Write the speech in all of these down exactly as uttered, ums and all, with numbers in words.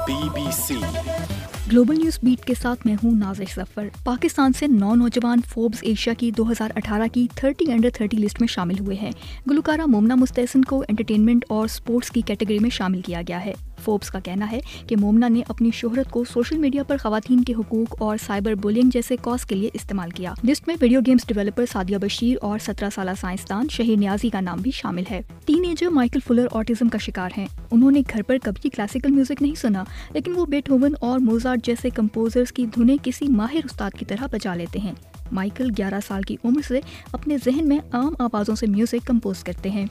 B B C global news beat के साथ मैं हूं नाज़िर ज़फ़र। पाकिस्तान से नौ नौजवान फोर्ब्स एशिया की दो हज़ार अठारह की तीस अंडर तीस लिस्ट में शामिल हुए हैं। गुलकारा मोमना मुस्तहसन को एंटरटेनमेंट और स्पोर्ट्स की कैटेगरी में शामिल किया गया है। फोर्ब्स का कहना है कि मोमना ने अपनी शोहरत को सोशल मीडिया पर खवातीन के हुकूक और साइबर बुलिंग जैसे कॉज के लिए इस्तेमाल किया। लिस्ट में video games developer Sadia Bashir और सत्रह साल साइंसदान शहीर न्याजी का नाम भी शामिल है। टीनेजर माइकल फुलर ऑटिज्म का शिकार हैं। उन्होंने घर पर कभी क्लासिकल म्यूजिक नहीं सुना, लेकिन वो बेथोवन और मोजार्ट जैसे कंपोजर्स की धुनें किसी माहिर उस्ताद की तरह बजा लेते हैं। माइकल ग्यारह साल की उम्र से अपने जहन में आम आवाजों से म्यूजिक कंपोज करते हैं।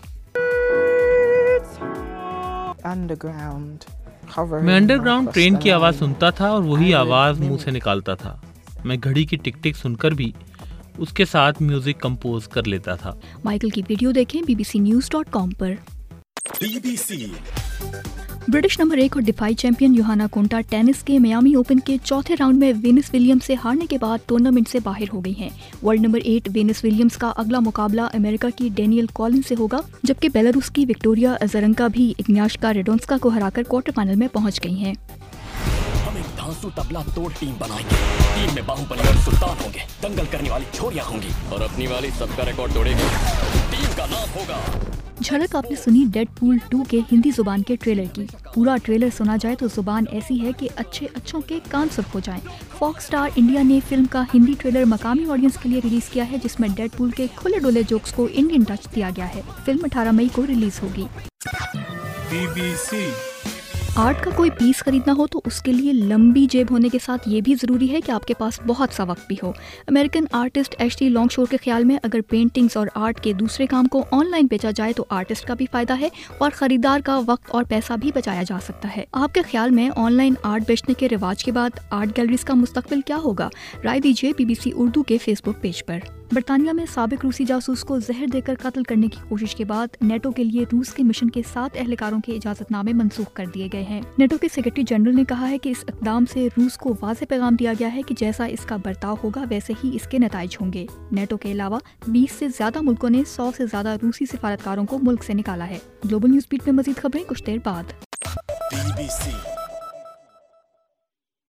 मैं अंडरग्राउंड ट्रेन की आवाज़ सुनता था और वही आवाज़ मुंह से निकालता था। मैं घड़ी की टिक टिक सुनकर भी उसके साथ म्यूजिक कंपोज कर लेता था। माइकल की वीडियो देखें B B C news dot com पर। B B C British number एक और डिफाई चैंपियन योहाना कोंटा टेनिस के मियामी ओपन के चौथे राउंड में वेनिस विलियम्स से हारने के बाद टूर्नामेंट से बाहर हो गई हैं। World number eight Venus Williams का अगला मुकाबला अमेरिका की डेनियल कॉलिन से होगा, जबकि बेलारूस की विक्टोरिया अज़रेंका भी इग्नाश्का रेडोंस्का को हराकर क्वार्टर फाइनल में पहुंच गई हैं। हम एक धांसू तबला तोड़ टीम बनाएंगे। टीम में बाहुबली और सुल्तान होंगे, दंगल करने वाली छोरियां होंगी और अपनी वाली सबका रिकॉर्ड तोड़ेगी। टीम का नाम होगा। झलक आपने सुनी डेडपूल टू के हिंदी जुबान के ट्रेलर की। पूरा ट्रेलर सुना जाए तो जुबान ऐसी है कि अच्छे अच्छों के कान सुर्ख हो जाएं। फॉक्स स्टार इंडिया ने फिल्म का हिंदी ट्रेलर मकामी ऑडियंस के लिए रिलीज किया है, जिसमें डेडपूल के खुले डुले जोक्स को इंडियन टच दिया गया है। फिल्म अठारह मई को रिलीज होगी। बी बी सी आर्ट का कोई पीस खरीदना हो तो उसके लिए लंबी जेब होने के साथ ये भी ज़रूरी है कि आपके पास बहुत सा वक्त भी हो। अमेरिकन आर्टिस्ट एशली लॉन्गशोर के ख्याल में अगर पेंटिंग्स और आर्ट के दूसरे काम को ऑनलाइन बेचा जाए तो आर्टिस्ट का भी फायदा है और ख़रीदार का वक्त और पैसा भी बचाया जा सकता है। आपके ख्याल में ऑनलाइन आर्ट बेचने के रिवाज के बाद आर्ट गैलरीज का मुस्तकबिल क्या होगा? राय दीजिए बी बी सी उर्दू के फेसबुक पेज पर। बरतानिया में साबिक रूसी जासूस को जहर देकर कत्ल करने की कोशिश के बाद नेटो के लिए रूस के मिशन के सात एहलकारों के इजाजतनामे मंसूख कर दिए गए हैं। नेटो के सेक्रेटरी जनरल ने कहा है कि इस इक़दाम से रूस को वाज़ेह पैगाम दिया गया है कि जैसा इसका बर्ताव होगा वैसे ही इसके नताइज होंगे। नेटो के अलावा बीस से ज्यादा मुल्कों ने सौ से ज्यादा रूसी सिफारतकारों को मुल्क से निकाला है। ग्लोबल न्यूज़ बीट में मजीद खबरें कुछ देर बाद। बी बी सी